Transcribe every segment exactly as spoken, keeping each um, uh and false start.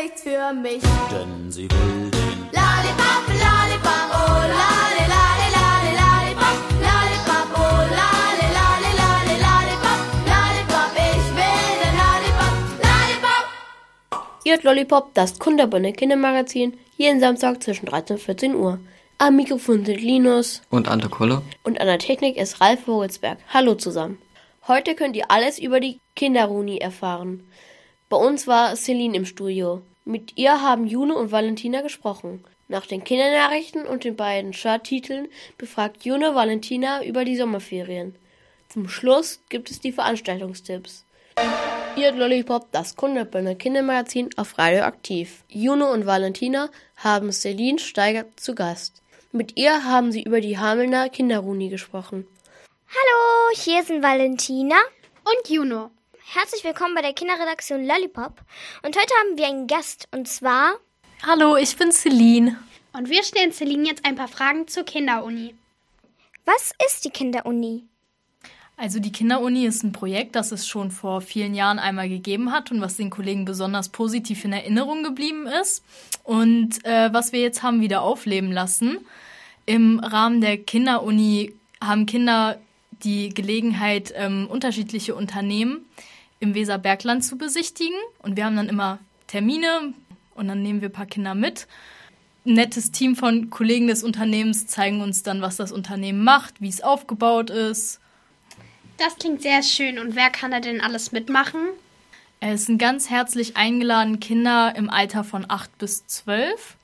nichts für mich. Denn sie will den Lollipop, Lollipop, oh lolli, lolli, lolli, Lollipop, Lollipop, oh lolli, lolli, lolli, Lollipop, Lollipop, ich will den Lollipop, Lollipop. Ihr hört Lollipop, das kunterbunte Kindermagazin, jeden Samstag zwischen dreizehn und vierzehn Uhr. Am Mikrofon sind Linus und Ante Kolle. Und an der Technik ist Ralf Vogelsberg. Hallo zusammen. Heute könnt ihr alles über die Kinderuni erfahren. Bei uns war Celine im Studio. Mit ihr haben Juno und Valentina gesprochen. Nach den Kindernachrichten und den beiden Charttiteln befragt Juno Valentina über die Sommerferien. Zum Schluss gibt es die Veranstaltungstipps. Ihr hört Lollipop, das kunterbunte Kindermagazin auf Radioaktiv. Juno und Valentina haben Celine Steiger zu Gast. Mit ihr haben sie über die Hamelner Kinderuni gesprochen. Hallo, hier sind Valentina und Juno. Herzlich willkommen bei der Kinderredaktion Lollipop. Und heute haben wir einen Gast, und zwar... Hallo, ich bin Celine. Und wir stellen Celine jetzt ein paar Fragen zur Kinderuni. Was ist die Kinderuni? Also die Kinderuni ist ein Projekt, das es schon vor vielen Jahren einmal gegeben hat und was den Kollegen besonders positiv in Erinnerung geblieben ist. Und äh, was wir jetzt haben wieder aufleben lassen. Im Rahmen der Kinderuni haben Kinder die Gelegenheit, ähm, unterschiedliche Unternehmen im Weserbergland zu besichtigen. Und wir haben dann immer Termine und dann nehmen wir ein paar Kinder mit. Ein nettes Team von Kollegen des Unternehmens zeigen uns dann, was das Unternehmen macht, wie es aufgebaut ist. Das klingt sehr schön. Und wer kann da denn alles mitmachen? Es sind ganz herzlich eingeladen Kinder im Alter von acht bis zwölf.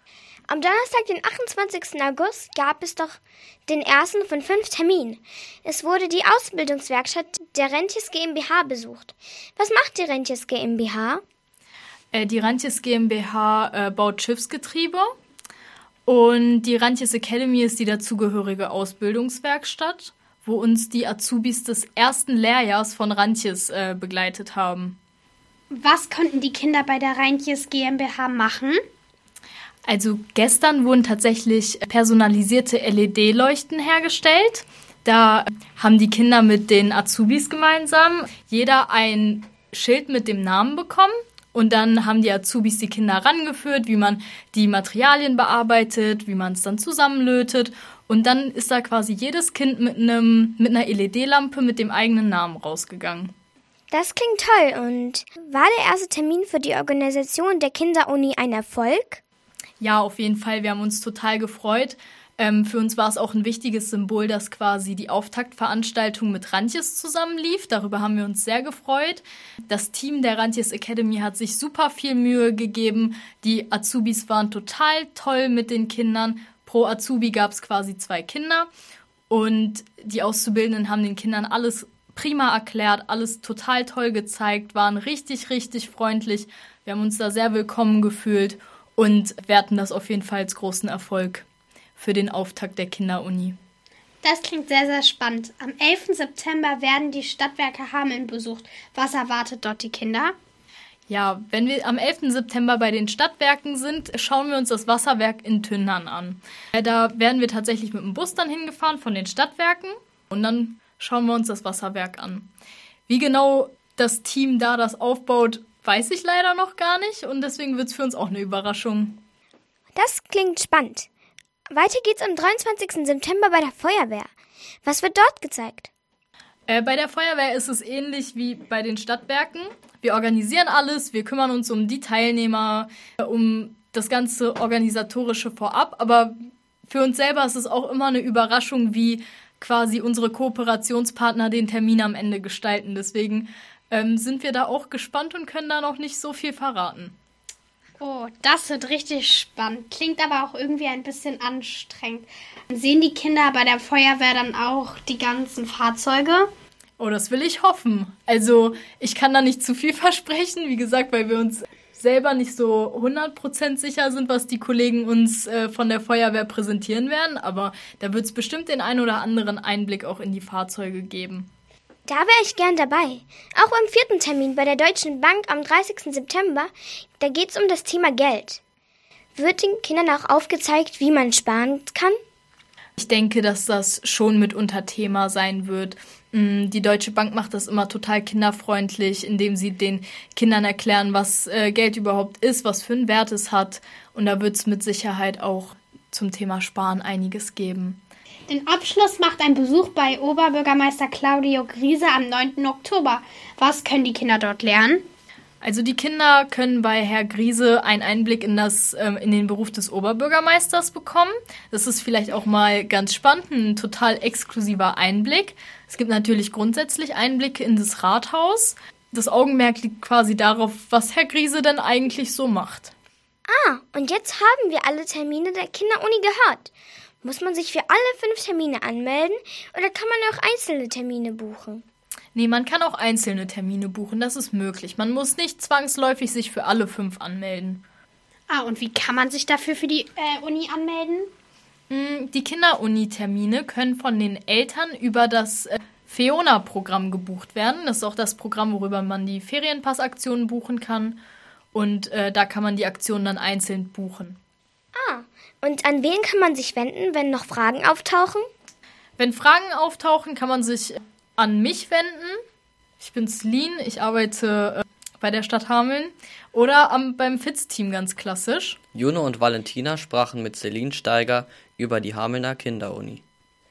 Am Donnerstag, den achtundzwanzigsten August, gab es doch den ersten von fünf Terminen. Es wurde die Ausbildungswerkstatt der Rentjes GmbH besucht. Was macht die Rentjes GmbH? Äh, die Rentjes GmbH äh, baut Schiffsgetriebe und die Rentjes Academy ist die dazugehörige Ausbildungswerkstatt, wo uns die Azubis des ersten Lehrjahrs von Rentjes äh, begleitet haben. Was konnten die Kinder bei der Rentjes GmbH machen? Also gestern wurden tatsächlich personalisierte L E D-Leuchten hergestellt. Da haben die Kinder mit den Azubis gemeinsam jeder ein Schild mit dem Namen bekommen. Und dann haben die Azubis die Kinder rangeführt, wie man die Materialien bearbeitet, wie man es dann zusammenlötet. Und dann ist da quasi jedes Kind mit einem mit einer L E D-Lampe mit dem eigenen Namen rausgegangen. Das klingt toll. Und war der erste Termin für die Organisation der Kinderuni ein Erfolg? Ja, auf jeden Fall. Wir haben uns total gefreut. Ähm, für uns war es auch ein wichtiges Symbol, dass quasi die Auftaktveranstaltung mit Rantjes zusammenlief. Darüber haben wir uns sehr gefreut. Das Team der Rantjes Academy hat sich super viel Mühe gegeben. Die Azubis waren total toll mit den Kindern. Pro Azubi gab es quasi zwei Kinder. Und die Auszubildenden haben den Kindern alles prima erklärt, alles total toll gezeigt, waren richtig, richtig freundlich. Wir haben uns da sehr willkommen gefühlt. Und werten das auf jeden Fall als großen Erfolg für den Auftakt der Kinderuni. Das klingt sehr, sehr spannend. Am elften September werden die Stadtwerke Hameln besucht. Was erwartet dort die Kinder? Ja, wenn wir am elften September bei den Stadtwerken sind, schauen wir uns das Wasserwerk in Tünnern an. Da werden wir tatsächlich mit dem Bus dann hingefahren von den Stadtwerken und dann schauen wir uns das Wasserwerk an. Wie genau das Team da das aufbaut, weiß ich leider noch gar nicht und deswegen wird es für uns auch eine Überraschung. Das klingt spannend. Weiter geht's am dreiundzwanzigsten September bei der Feuerwehr. Was wird dort gezeigt? Äh, bei der Feuerwehr ist es ähnlich wie bei den Stadtwerken. Wir organisieren alles, wir kümmern uns um die Teilnehmer, um das ganze Organisatorische vorab, aber für uns selber ist es auch immer eine Überraschung, wie quasi unsere Kooperationspartner den Termin am Ende gestalten. Deswegen Ähm, sind wir da auch gespannt und können da noch nicht so viel verraten. Oh, das wird richtig spannend. Klingt aber auch irgendwie ein bisschen anstrengend. Sehen die Kinder bei der Feuerwehr dann auch die ganzen Fahrzeuge? Oh, das will ich hoffen. Also ich kann da nicht zu viel versprechen, wie gesagt, weil wir uns selber nicht so hundert Prozent sicher sind, was die Kollegen uns äh, von der Feuerwehr präsentieren werden. Aber da wird es bestimmt den einen oder anderen Einblick auch in die Fahrzeuge geben. Da wäre ich gern dabei. Auch beim vierten Termin bei der Deutschen Bank am dreißigsten September, da geht es um das Thema Geld. Wird den Kindern auch aufgezeigt, wie man sparen kann? Ich denke, dass das schon mitunter Thema sein wird. Die Deutsche Bank macht das immer total kinderfreundlich, indem sie den Kindern erklären, was äh, Geld überhaupt ist, was für einen Wert es hat. Und da wird es mit Sicherheit auch zum Thema Sparen einiges geben. Den Abschluss macht ein Besuch bei Oberbürgermeister Claudio Griese am neunten Oktober. Was können die Kinder dort lernen? Also die Kinder können bei Herr Griese einen Einblick in, das, ähm, in den Beruf des Oberbürgermeisters bekommen. Das ist vielleicht auch mal ganz spannend, ein total exklusiver Einblick. Es gibt natürlich grundsätzlich Einblicke in das Rathaus. Das Augenmerk liegt quasi darauf, was Herr Griese denn eigentlich so macht. Ah, und jetzt haben wir alle Termine der Kinderuni gehört. Muss man sich für alle fünf Termine anmelden oder kann man auch einzelne Termine buchen? Nee, man kann auch einzelne Termine buchen, das ist möglich. Man muss nicht zwangsläufig sich für alle fünf anmelden. Ah, und wie kann man sich dafür für die äh, Uni anmelden? Die Kinderuni-Termine können von den Eltern über das äh, Feona-Programm gebucht werden. Das ist auch das Programm, worüber man die Ferienpassaktionen buchen kann. Und äh, da kann man die Aktionen dann einzeln buchen. Ah, und an wen kann man sich wenden, wenn noch Fragen auftauchen? Wenn Fragen auftauchen, kann man sich an mich wenden. Ich bin Celine, ich arbeite äh, bei der Stadt Hameln. Oder am, beim F I Z-Team ganz klassisch. Juno und Valentina sprachen mit Celine Steiger über die Hamelner Kinderuni.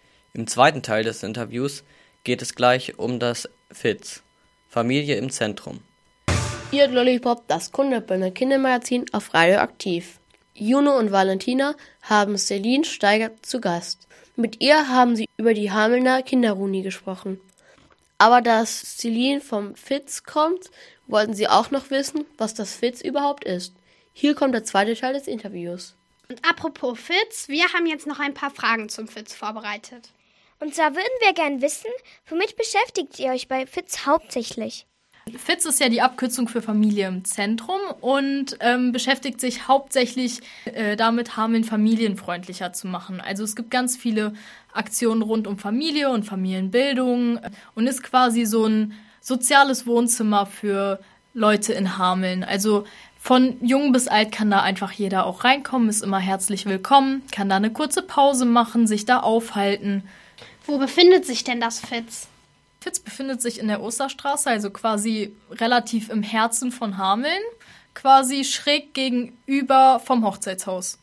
Im zweiten Teil des Interviews geht es gleich um das F I Z, Familie im Zentrum. Ihr hört Lollipop, das Kundenbündner Kindermagazin auf Radio Aktiv. Juno und Valentina haben Celine Steiger zu Gast. Mit ihr haben sie über die Hamelner Kinderuni gesprochen. Aber dass Celine vom F I Z kommt, wollten sie auch noch wissen, was das F I Z überhaupt ist. Hier kommt der zweite Teil des Interviews. Und apropos F I Z, wir haben jetzt noch ein paar Fragen zum F I Z vorbereitet. Und zwar würden wir gern wissen, womit beschäftigt ihr euch bei F I Z hauptsächlich? F I Z ist ja die Abkürzung für Familie im Zentrum und ähm, beschäftigt sich hauptsächlich äh, damit, Hameln familienfreundlicher zu machen. Also es gibt ganz viele Aktionen rund um Familie und Familienbildung und ist quasi so ein soziales Wohnzimmer für Leute in Hameln. Also von jung bis alt kann da einfach jeder auch reinkommen, ist immer herzlich willkommen, kann da eine kurze Pause machen, sich da aufhalten. Wo befindet sich denn das F I Z? F I Z befindet sich in der Osterstraße, also quasi relativ im Herzen von Hameln, quasi schräg gegenüber vom Hochzeitshaus.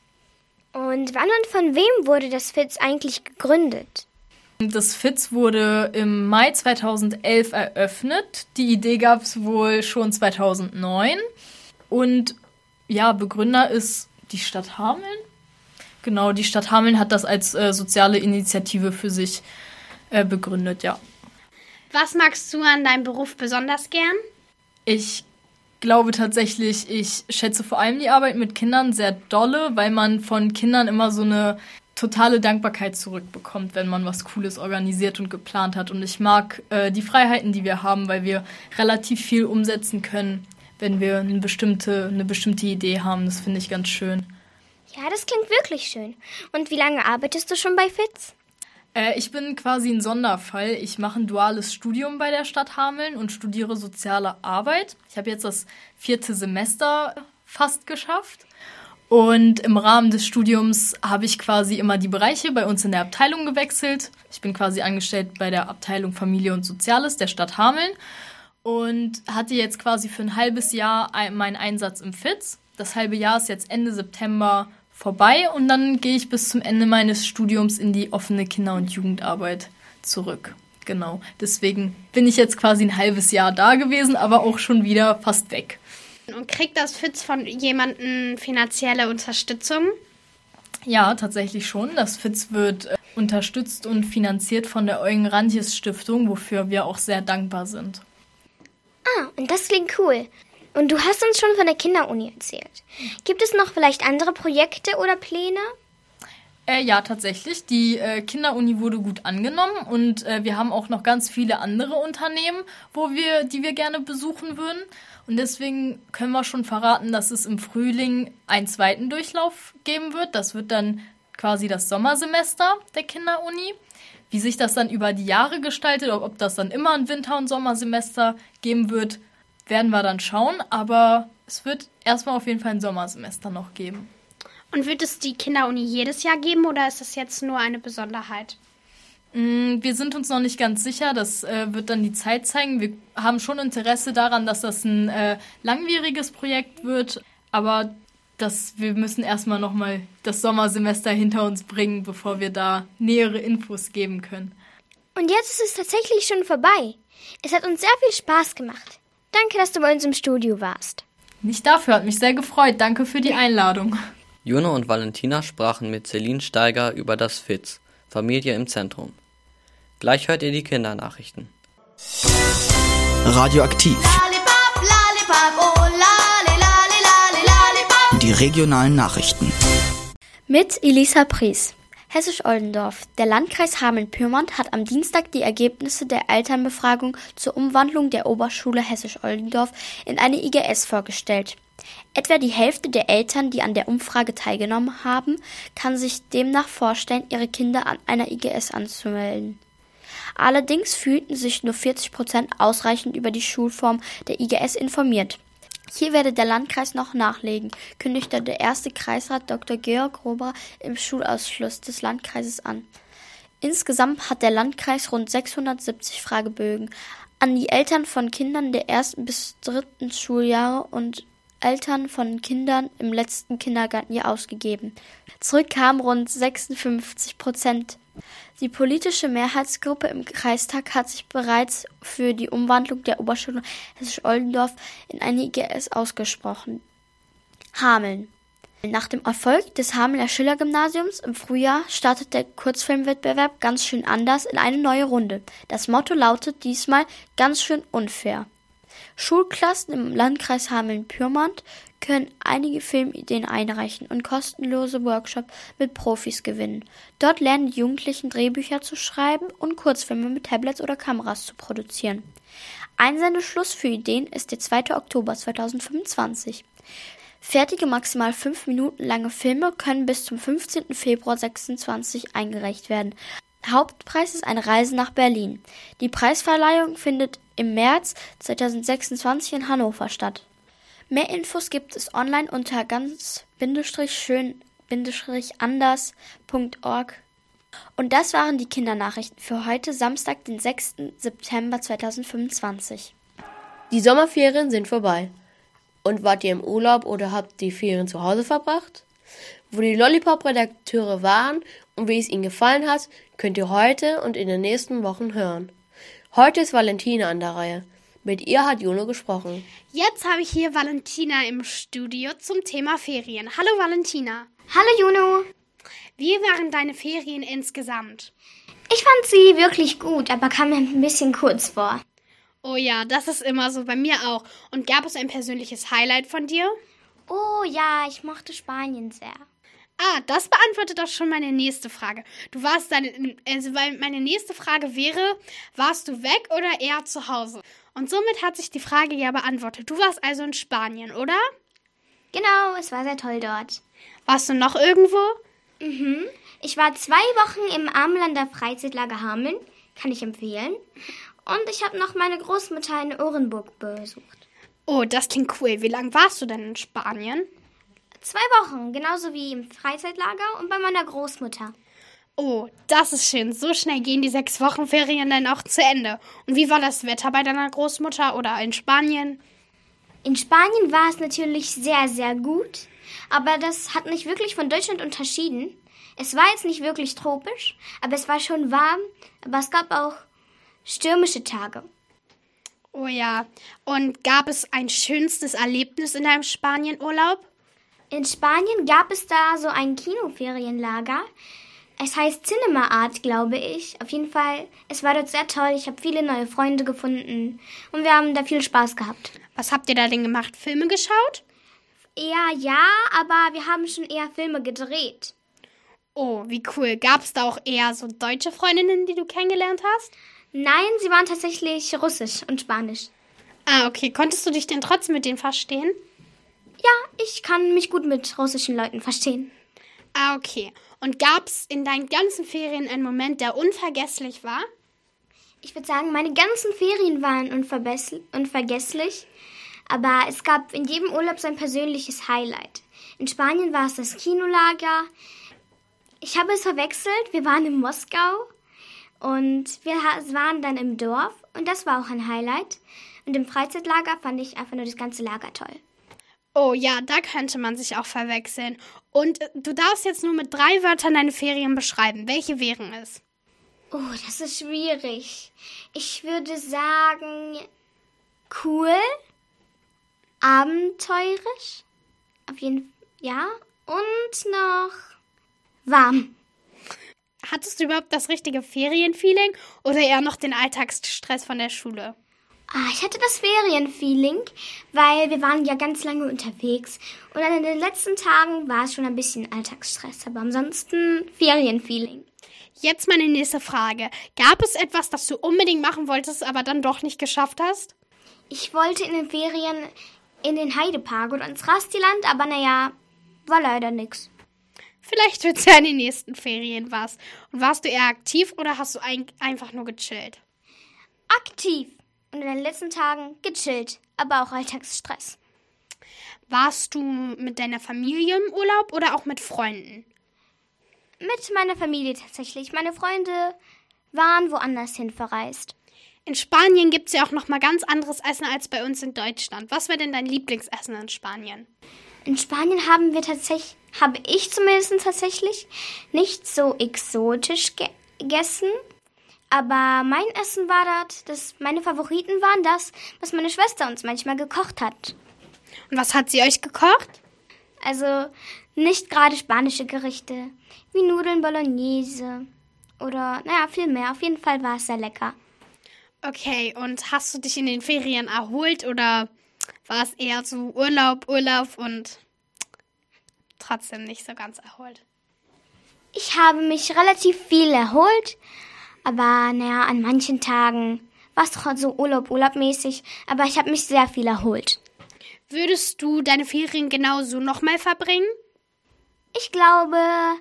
Und wann und von wem wurde das F I Z eigentlich gegründet? Das F I Z wurde im Mai zweitausendelf eröffnet. Die Idee gab es wohl schon zweitausendneun. Und ja, Begründer ist die Stadt Hameln. Genau, die Stadt Hameln hat das als äh, soziale Initiative für sich äh, begründet, ja. Was magst du an deinem Beruf besonders gern? Ich glaube tatsächlich, ich schätze vor allem die Arbeit mit Kindern sehr dolle, weil man von Kindern immer so eine totale Dankbarkeit zurückbekommt, wenn man was Cooles organisiert und geplant hat. Und ich mag äh, die Freiheiten, die wir haben, weil wir relativ viel umsetzen können, wenn wir eine bestimmte, eine bestimmte Idee haben. Das finde ich ganz schön. Ja, das klingt wirklich schön. Und wie lange arbeitest du schon bei F I Z? Äh, ich bin quasi ein Sonderfall. Ich mache ein duales Studium bei der Stadt Hameln und studiere soziale Arbeit. Ich habe jetzt das vierte Semester fast geschafft. Und im Rahmen des Studiums habe ich quasi immer die Bereiche bei uns in der Abteilung gewechselt. Ich bin quasi angestellt bei der Abteilung Familie und Soziales der Stadt Hameln und hatte jetzt quasi für ein halbes Jahr meinen Einsatz im F I Z. Das halbe Jahr ist jetzt Ende September vorbei und dann gehe ich bis zum Ende meines Studiums in die offene Kinder- und Jugendarbeit zurück. Genau, deswegen bin ich jetzt quasi ein halbes Jahr da gewesen, aber auch schon wieder fast weg. Und kriegt das F I Z von jemandem finanzielle Unterstützung? Ja, tatsächlich schon. Das F I Z wird äh, unterstützt und finanziert von der Eugen Rantjes Stiftung, wofür wir auch sehr dankbar sind. Ah, und das klingt cool. Und du hast uns schon von der Kinderuni erzählt. Gibt es noch vielleicht andere Projekte oder Pläne? Äh, ja, tatsächlich. Die äh, Kinderuni wurde gut angenommen und äh, wir haben auch noch ganz viele andere Unternehmen, wo wir, die wir gerne besuchen würden. Und deswegen können wir schon verraten, dass es im Frühling einen zweiten Durchlauf geben wird. Das wird dann quasi das Sommersemester der Kinderuni. Wie sich das dann über die Jahre gestaltet, ob, ob das dann immer ein Winter- und Sommersemester geben wird, werden wir dann schauen. Aber es wird erstmal auf jeden Fall ein Sommersemester noch geben. Und wird es die Kinderuni jedes Jahr geben oder ist das jetzt nur eine Besonderheit? Wir sind uns noch nicht ganz sicher, das äh, wird dann die Zeit zeigen. Wir haben schon Interesse daran, dass das ein äh, langwieriges Projekt wird, aber das, wir müssen erstmal nochmal das Sommersemester hinter uns bringen, bevor wir da nähere Infos geben können. Und jetzt ist es tatsächlich schon vorbei. Es hat uns sehr viel Spaß gemacht. Danke, dass du bei uns im Studio warst. Nicht dafür, hat mich sehr gefreut. Danke für die Einladung. Juno und Valentina sprachen mit Celine Steiger über das F I Z, Familie im Zentrum. Gleich hört ihr die Kindernachrichten. Radioaktiv. Lollipop, Lollipop, oh lale, lale, lale, Lollipop. Die regionalen Nachrichten. Mit Elisa Pries. Hessisch-Oldendorf. Der Landkreis Hameln-Pyrmont hat am Dienstag die Ergebnisse der Elternbefragung zur Umwandlung der Oberschule Hessisch-Oldendorf in eine I G S vorgestellt. Etwa die Hälfte der Eltern, die an der Umfrage teilgenommen haben, kann sich demnach vorstellen, ihre Kinder an einer I G S anzumelden. Allerdings fühlten sich nur vierzig Prozent ausreichend über die Schulform der I G S informiert. Hier werde der Landkreis noch nachlegen, kündigte der erste Kreisrat Doktor Georg Grober im Schulausschuss des Landkreises an. Insgesamt hat der Landkreis rund sechshundertsiebzig Fragebögen an die Eltern von Kindern der ersten bis dritten Schuljahre und Eltern von Kindern im letzten Kindergartenjahr ausgegeben. Zurück kamen rund sechsundfünfzig Prozent. Die politische Mehrheitsgruppe im Kreistag hat sich bereits für die Umwandlung der Oberschule Hessisch-Oldendorf in eine I G S ausgesprochen. Hameln. Nach dem Erfolg des Hamelner Schiller-Gymnasiums im Frühjahr startet der Kurzfilmwettbewerb ganz schön anders in eine neue Runde. Das Motto lautet diesmal ganz schön unfair. Schulklassen im Landkreis Hameln-Pyrmont können einige Filmideen einreichen und kostenlose Workshops mit Profis gewinnen. Dort lernen die Jugendlichen Drehbücher zu schreiben und Kurzfilme mit Tablets oder Kameras zu produzieren. Einsendeschluss für Ideen ist der zweite Oktober zweitausendfünfundzwanzig. Fertige maximal fünf Minuten lange Filme können bis zum fünfzehnten Februar zweitausendsechsundzwanzig eingereicht werden. Hauptpreis ist eine Reise nach Berlin. Die Preisverleihung findet im März zweitausendsechsundzwanzig in Hannover statt. Mehr Infos gibt es online unter ganz-schön-anders punkt org. Und das waren die Kindernachrichten für heute, Samstag, den sechsten September zweitausendfünfundzwanzig. Die Sommerferien sind vorbei. Und wart ihr im Urlaub oder habt die Ferien zu Hause verbracht? Wo die Lollipop-Redakteure waren und wie es ihnen gefallen hat, könnt ihr heute und in den nächsten Wochen hören. Heute ist Valentina an der Reihe. Mit ihr hat Juno gesprochen. Jetzt habe ich hier Valentina im Studio zum Thema Ferien. Hallo Valentina. Hallo Juno. Wie waren deine Ferien insgesamt? Ich fand sie wirklich gut, aber kam mir ein bisschen kurz vor. Oh ja, das ist immer so, bei mir auch. Und gab es ein persönliches Highlight von dir? Oh ja, ich mochte Spanien sehr. Ah, das beantwortet doch schon meine nächste Frage. Du warst deine, also weil meine nächste Frage wäre, warst du weg oder eher zu Hause? Und somit hat sich die Frage ja beantwortet. Du warst also in Spanien, oder? Genau, es war sehr toll dort. Warst du noch irgendwo? Mhm. Ich war zwei Wochen im Amlander Freizeitlager Hameln, kann ich empfehlen. Und ich habe noch meine Großmutter in Orenburg besucht. Oh, das klingt cool. Wie lange warst du denn in Spanien? Zwei Wochen, genauso wie im Freizeitlager und bei meiner Großmutter. Oh, das ist schön. So schnell gehen die sechs Wochen Ferien dann auch zu Ende. Und wie war das Wetter bei deiner Großmutter oder in Spanien? In Spanien war es natürlich sehr, sehr gut. Aber das hat nicht wirklich von Deutschland unterschieden. Es war jetzt nicht wirklich tropisch, aber es war schon warm. Aber es gab auch stürmische Tage. Oh ja. Und gab es ein schönstes Erlebnis in deinem Spanienurlaub? In Spanien gab es da so ein Kinoferienlager. Es heißt Cinema Art, glaube ich. Auf jeden Fall, es war dort sehr toll. Ich habe viele neue Freunde gefunden und wir haben da viel Spaß gehabt. Was habt ihr da denn gemacht? Filme geschaut? Eher ja, aber wir haben schon eher Filme gedreht. Oh, wie cool. Gab es da auch eher so deutsche Freundinnen, die du kennengelernt hast? Nein, sie waren tatsächlich russisch und spanisch. Ah, okay. Konntest du dich denn trotzdem mit denen verstehen? Ja, ich kann mich gut mit russischen Leuten verstehen. Ah, okay. Und gab es in deinen ganzen Ferien einen Moment, der unvergesslich war? Ich würde sagen, meine ganzen Ferien waren unvergesslich. Aber es gab in jedem Urlaub sein persönliches Highlight. In Spanien war es das Kinolager. Ich habe es verwechselt. Wir waren in Moskau. Und wir ha- waren dann im Dorf und das war auch ein Highlight. Und im Freizeitlager fand ich einfach nur das ganze Lager toll. Oh ja, da könnte man sich auch verwechseln. Und äh, du darfst jetzt nur mit drei Wörtern deine Ferien beschreiben. Welche wären es? Oh, das ist schwierig. Ich würde sagen, cool, abenteuerisch, auf jeden Fall, ja, und noch warm. Hattest du überhaupt das richtige Ferienfeeling oder eher noch den Alltagsstress von der Schule? Ah, ich hatte das Ferienfeeling, weil wir waren ja ganz lange unterwegs. Und dann in den letzten Tagen war es schon ein bisschen Alltagsstress, aber ansonsten Ferienfeeling. Jetzt meine nächste Frage. Gab es etwas, das du unbedingt machen wolltest, aber dann doch nicht geschafft hast? Ich wollte in den Ferien in den Heidepark oder ins Rastiland, aber naja, war leider nix. Vielleicht wird es ja in den nächsten Ferien was. Und warst du eher aktiv oder hast du ein- einfach nur gechillt? Aktiv. Und in den letzten Tagen gechillt, aber auch Alltagsstress. Warst du mit deiner Familie im Urlaub oder auch mit Freunden? Mit meiner Familie tatsächlich. Meine Freunde waren woanders hin verreist. In Spanien gibt es ja auch nochmal ganz anderes Essen als bei uns in Deutschland. Was wäre denn dein Lieblingsessen in Spanien? In Spanien haben wir tatsächlich, habe ich zumindest tatsächlich, nicht so exotisch ge- gegessen. Aber mein Essen war das, das, meine Favoriten waren das, was meine Schwester uns manchmal gekocht hat. Und was hat sie euch gekocht? Also nicht gerade spanische Gerichte, wie Nudeln Bolognese oder, naja, viel mehr. Auf jeden Fall war es sehr lecker. Okay, und hast du dich in den Ferien erholt oder war es eher so Urlaub, Urlaub und trotzdem nicht so ganz erholt? Ich habe mich relativ viel erholt, aber naja, an manchen Tagen war es doch so Urlaub, Urlaubmäßig, aber ich habe mich sehr viel erholt. Würdest du deine Ferien genauso nochmal verbringen? Ich glaube,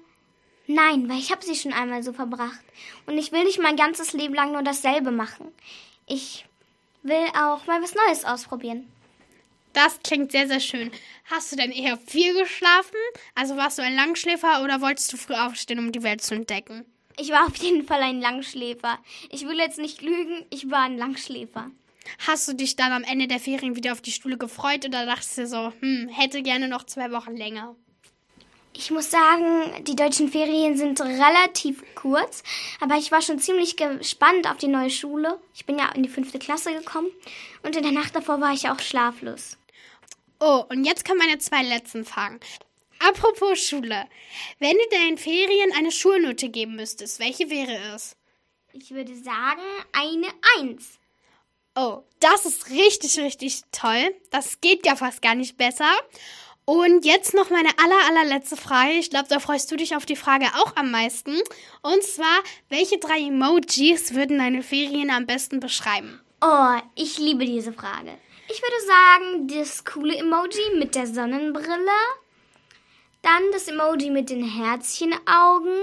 nein, weil ich habe sie schon einmal so verbracht. Und ich will nicht mein ganzes Leben lang nur dasselbe machen. Ich will auch mal was Neues ausprobieren. Das klingt sehr, sehr schön. Hast du denn eher viel geschlafen? Also warst du ein Langschläfer oder wolltest du früh aufstehen, um die Welt zu entdecken? Ich war auf jeden Fall ein Langschläfer. Ich will jetzt nicht lügen, ich war ein Langschläfer. Hast du dich dann am Ende der Ferien wieder auf die Schule gefreut oder dachtest du so, hm, hätte gerne noch zwei Wochen länger? Ich muss sagen, die deutschen Ferien sind relativ kurz, aber ich war schon ziemlich gespannt auf die neue Schule. Ich bin ja in die fünfte Klasse gekommen und in der Nacht davor war ich auch schlaflos. Oh, und jetzt kommen meine zwei letzten Fragen. Apropos Schule. Wenn du deinen Ferien eine Schulnote geben müsstest, welche wäre es? Ich würde sagen, eine Eins. Oh, das ist richtig, richtig toll. Das geht ja fast gar nicht besser. Und jetzt noch meine aller, allerletzte Frage. Ich glaube, da freust du dich auf die Frage auch am meisten. Und zwar, welche drei Emojis würden deine Ferien am besten beschreiben? Oh, ich liebe diese Frage. Ich würde sagen, das coole Emoji mit der Sonnenbrille. Dann das Emoji mit den Herzchenaugen.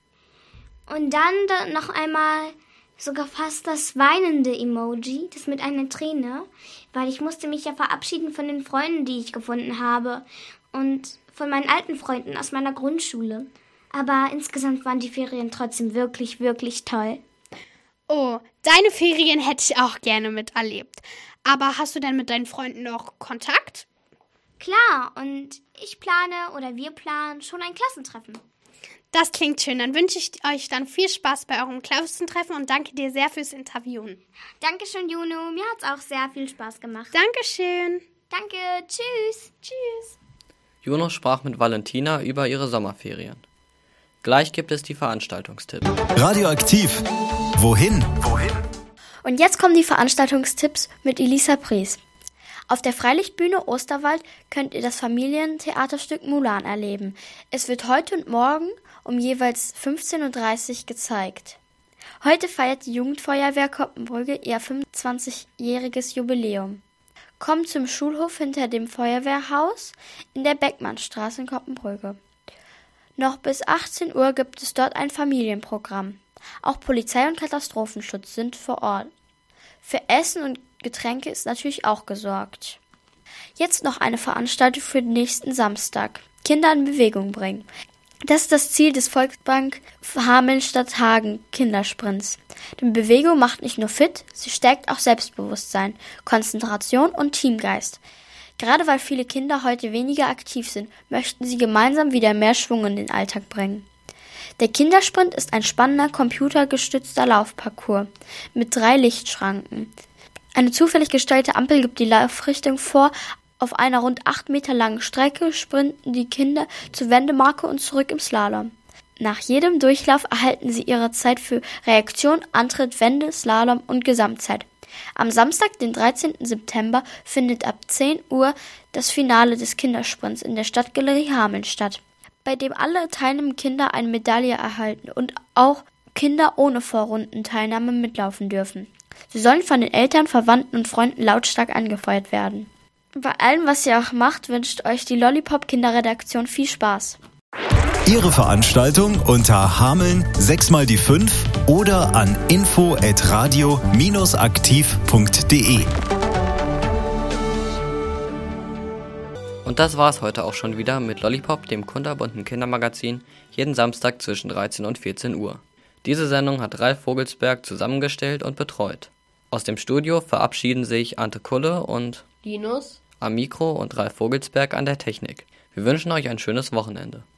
Und dann da noch einmal sogar fast das weinende Emoji, das mit einer Träne. Weil ich musste mich ja verabschieden von den Freunden, die ich gefunden habe. Und von meinen alten Freunden aus meiner Grundschule. Aber insgesamt waren die Ferien trotzdem wirklich, wirklich toll. Oh, deine Ferien hätte ich auch gerne miterlebt. Aber hast du denn mit deinen Freunden noch Kontakt? Klar, und ich plane oder wir planen schon ein Klassentreffen. Das klingt schön. Dann wünsche ich euch dann viel Spaß bei eurem Klassentreffen und danke dir sehr fürs Interviewen. Dankeschön, Juno. Mir hat es auch sehr viel Spaß gemacht. Dankeschön. Danke. Tschüss. Tschüss. Juno sprach mit Valentina über ihre Sommerferien. Gleich gibt es die Veranstaltungstipps. Radioaktiv. Wohin? Und jetzt kommen die Veranstaltungstipps mit Elisa Pries. Auf der Freilichtbühne Osterwald könnt ihr das Familientheaterstück Mulan erleben. Es wird heute und morgen um jeweils fünfzehn Uhr dreißig gezeigt. Heute feiert die Jugendfeuerwehr Koppenbrügge ihr fünfundzwanzigjähriges Jubiläum. Kommt zum Schulhof hinter dem Feuerwehrhaus in der Beckmannstraße in Koppenbrügge. Noch bis achtzehn Uhr gibt es dort ein Familienprogramm. Auch Polizei und Katastrophenschutz sind vor Ort. Für Essen und Getränke ist natürlich auch gesorgt. Jetzt noch eine Veranstaltung für den nächsten Samstag. Kinder in Bewegung bringen. Das ist das Ziel des Volksbank Hameln-Stadthagen Kindersprints. Die Bewegung macht nicht nur fit, sie stärkt auch Selbstbewusstsein, Konzentration und Teamgeist. Gerade weil viele Kinder heute weniger aktiv sind, möchten sie gemeinsam wieder mehr Schwung in den Alltag bringen. Der Kindersprint ist ein spannender computergestützter Laufparcours mit drei Lichtschranken. Eine zufällig gestellte Ampel gibt die Laufrichtung vor. Auf einer rund acht Meter langen Strecke sprinten die Kinder zur Wendemarke und zurück im Slalom. Nach jedem Durchlauf erhalten sie ihre Zeit für Reaktion, Antritt, Wende, Slalom und Gesamtzeit. Am Samstag, den dreizehnten September, findet ab zehn Uhr das Finale des Kindersprints in der Stadtgalerie Hameln statt, bei dem alle teilnehmenden Kinder eine Medaille erhalten und auch Kinder ohne Vorrundenteilnahme mitlaufen dürfen. Sie sollen von den Eltern, Verwandten und Freunden lautstark angefeuert werden. Bei allem, was ihr auch macht, wünscht euch die Lollipop Kinderredaktion viel Spaß. Ihre Veranstaltung unter Hameln sechs mal die fünf oder an info at radio dash aktiv punkt de. Und das war's heute auch schon wieder mit Lollipop, dem kunterbunten Kindermagazin, jeden Samstag zwischen dreizehn und vierzehn Uhr. Diese Sendung hat Ralf Vogelsberg zusammengestellt und betreut. Aus dem Studio verabschieden sich Ante Kulle und Linus am Mikro und Ralf Vogelsberg an der Technik. Wir wünschen euch ein schönes Wochenende.